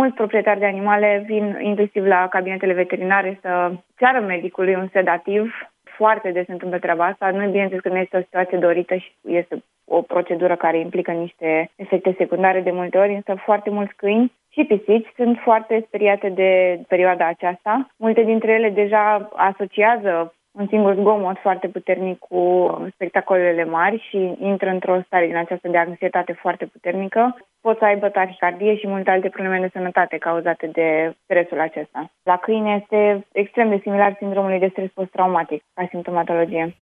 mulți proprietari de animale vin inclusiv la cabinetele veterinare să ceară medicului un sedativ. Foarte des se întâmplă treaba asta. Nu, bineînțeles că nu este o situație dorită și este o procedură care implică niște efecte secundare de multe ori, însă foarte mulți câini și pisici sunt foarte speriate de perioada aceasta. Multe dintre ele deja asociază un singur zgomot foarte puternic cu spectacolele mari și intră într-o stare din aceasta de anxietate foarte puternică. Pot să aibă tahicardie și multe alte probleme de sănătate cauzate de stresul acesta. La câine este extrem de similar sindromului de stres post-traumatic ca simptomatologie.